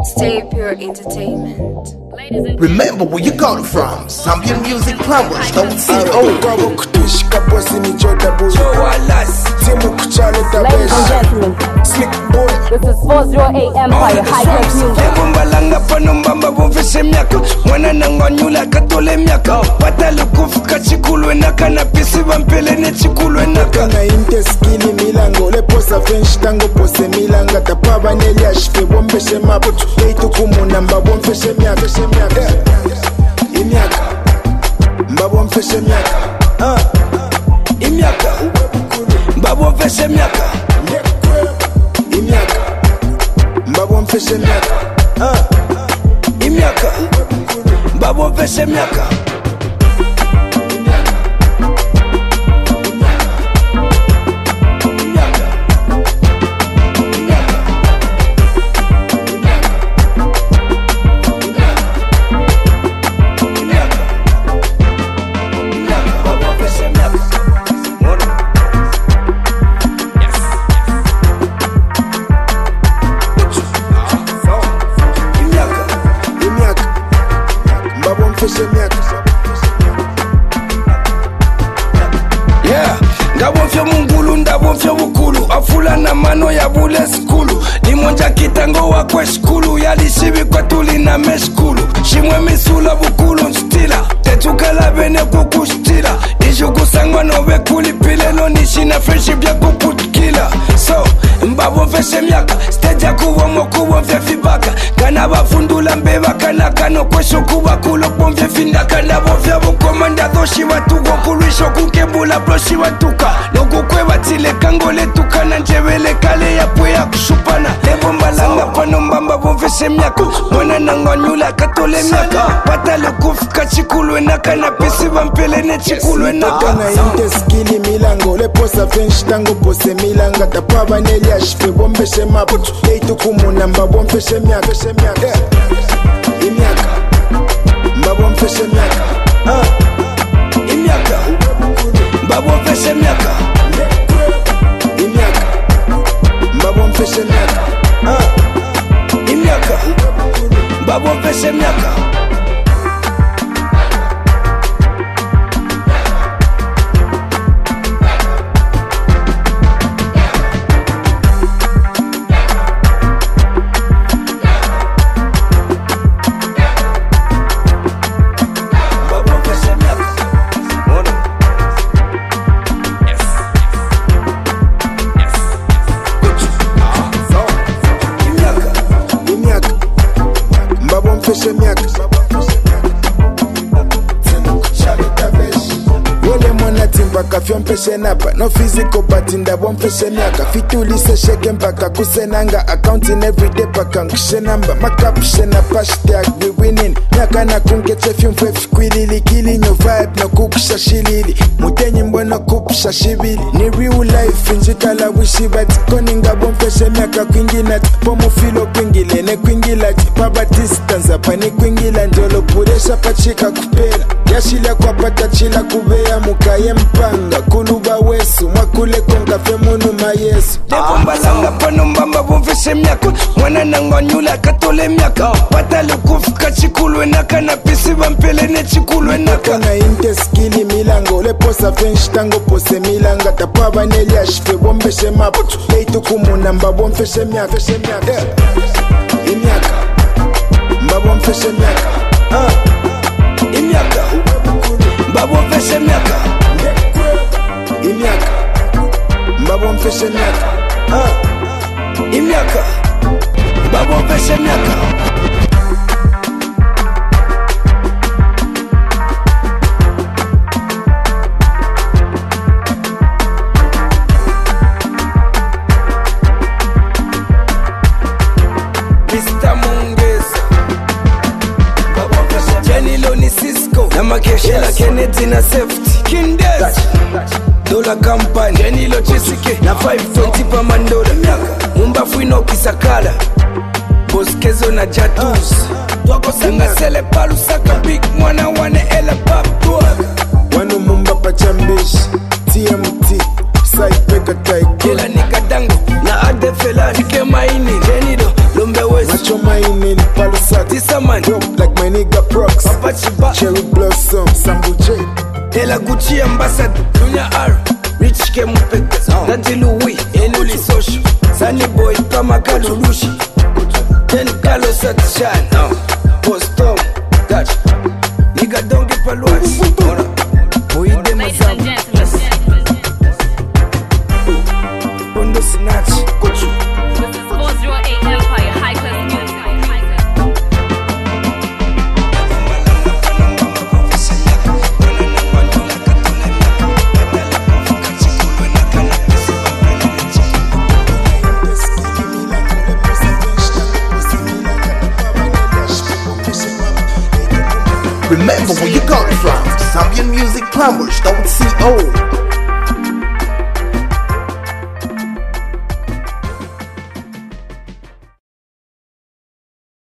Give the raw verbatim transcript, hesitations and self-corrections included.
Stay Pure Entertainment. Remember where you got it from. Zambian music powers, don't see oh. Ladies and gentlemen, Slick boy. this is four oh eight Empire High Tech Music. Balanga panombamba boveshe miaka mwana nanganyula katole miaka patale kufuka chikulwe naka na pisi vampele ne chikulwe naka na inte skili milango le posa french tango pose milanga tapaba nelia shfe bombeshe maputu leitu kumuna mbabomfeshe miaka feshe miaka imiaka mbabomfeshe miaka ah imiaka mbabomfeshe miaka imiaka mbabomfeshe miaka ah imiaka mbabomfeshe miaka Yeah, ngabonfya mungulu ndabonfya bukulu afula na mano ya bule skulu limonja kitango wakwe skulu yalishibi kwa tuli na meskulu shimwe misula bukulu nstila tetukala bene kukushtila ishukusangwa nobe kulipile no nishina friendship ya kukutkila so mbabonfeshe miaka stage ya kubomo kubonfya fibaka kana bafundula mbeba kana kano kwesho kuba kulo bonfya findaka ndabonfya bukomanda doshi watugo kulisho kukebula bloshi watuka nokukwe batile kangole tukana njebele kale ya pwe ya kushupana lebomba langa panombamba bonfeshe miaka mwana nanganyula katole miaka patale kufika chikulwe naka na pisi vampele ne chikulwe naka na inte skili milango le posa french tango pose milanga tapaba nelia shfe bombeshe maputu leitu kumuna mbabomfeshe miaka feshe miaka imiaka mbabomfeshe miaka ah imiaka mbabomfeshe miaka imiaka mbabomfeshe miaka ah imiaka mbabomfeshe miaka feshe miaka wole mwana timpaka fyompeshe napa no physical but ndabomfeshe miaka fitulise sheke mpaka kusenanga accounting everyday paka nkushe namba makapushe na hashtag we winning miaka na kunkeche fyumfe fikwilili kilinyo vibe no kukusha shilili mutenyi mbona kupusha shibili ni real life njikala wishi bati koni ngabomfeshe miaka kwingilati pomufilo kwingilene kwingilati pabatista nzapani kwingila njolo puresha pachika kupela yashila kwa patachila kubeya mukaye mpanga kuluba wesu mwakule konga femunu mayesu lebombalanga panombamba bonfeshe miaka mwana nanganyula katole miaka patale kufika chikulwe naka na pisi vampele ne chikulwe naka na inte skili milango le posa french tango pose milanga tapaba nelia shfe bombeshe maputu leitu kumuna mbabomfeshe miaka feshe miaka imiaka mbabomfeshe miaka ah imiaka mbabomfeshe miaka imiaka mbabomfeshe miaka ah imiaka mbabomfeshe miaka Mister Mungesa Jenny Loni Cisco na makeshela Kennedy na safety Kindes Dola Company Jenny Lo Chisike na five twenty pa mandola Mumba fuino kisakala Boskezo na Jatus Twako sanga sele palu saka big mwana wane ela pap wanu mumba pachambishi T M T Saipeka Taiko Kila nikadango na ade fela Nike maini Jenny Lo Lombe West Macho maini man. Dope like my nigga Prox. Papa Chiba. Cherry Blossom, Sambu J. Ela Gucci ambassador, Dunya R. Rich K Mupeke, Dante Louis, Enuli Social. Sunny Boy, Kama Kalulushi. Ten Carlos Satishan, uh, Postom, Dutch. Nigga don't get paluas. Boy, dem Ladies and gentlemen, Bondo Sinach, Kochu. this is four oh eight Empire High Class Music. Remember where you got it from. Zambian Music Plumbers, don't see old.